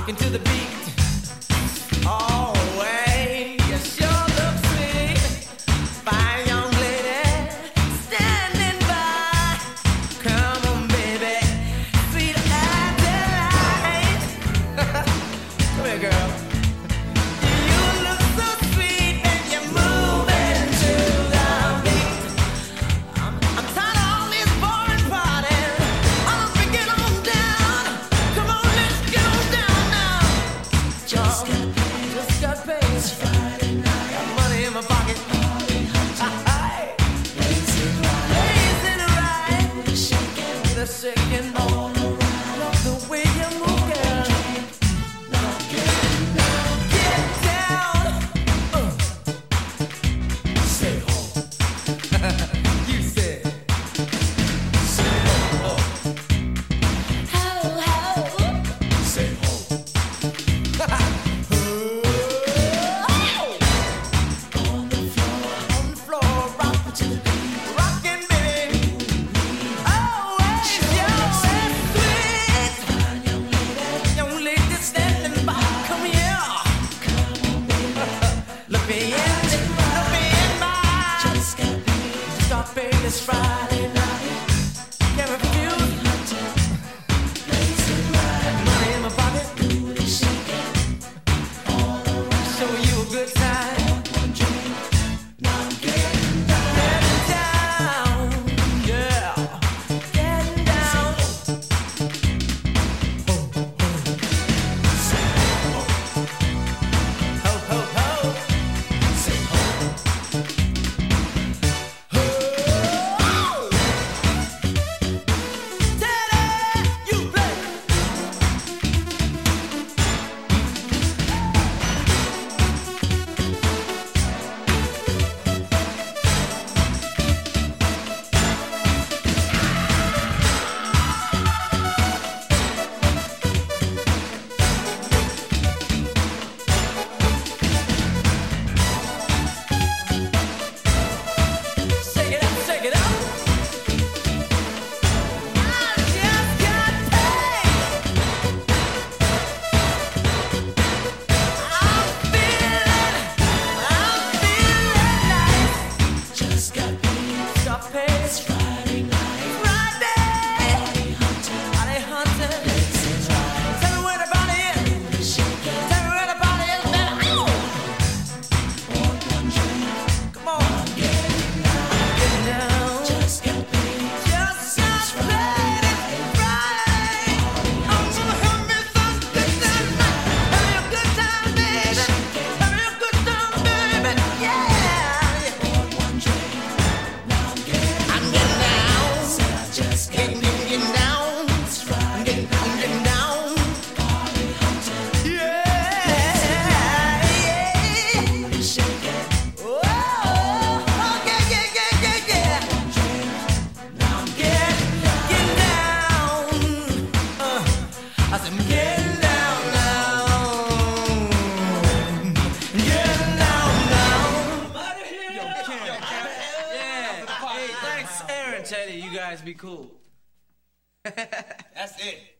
rocking to the beat. Oh, way, you sure look sweet. Fine young lady, standing by. Come on, baby, sweet as delight. Come here, girl. You look so sweet and you're moving to the beat. I'm tired of all this boring partying. I'm freaking on down. Come on, let's get on down now. Just got paid. It's Friday night. Got money in my pocket. Blazing right. The shaking all around. Love the way you move, girl. Get down. Say ho. You said. Say ho. Ho, ho. Say ho. On the floor, rockin' to the beat, rockin', baby. Oh, it's sweet. Young lady standing by, come here. Look me in my eyes. Stop paying this Friday night. Can't refuse. Money in my pocket. Show you a good time. Getting down, yeah. Getting down. Ho, ho, ho. Daddy, you play. Shake it up, shake it up. I just got paid. I'm feeling nice. Just got paid. Got paid. It's Friday night. Friday. Party hunting. Tell me where the party is. Tell me where the party is, baby. Come on. Getting down. Just got paid. It's Friday. I'm gonna have me something tonight. Have me a good time, baby. Have me a good time, baby. Yeah. I'm getting down. Getting down. I'm getting down. Yeah. Oh, yeah. Now I'm getting down. I said I'm getting down now. Getting down now. Yeah. Hey, thanks, Aaron, Teddy. You guys be cool. That's it.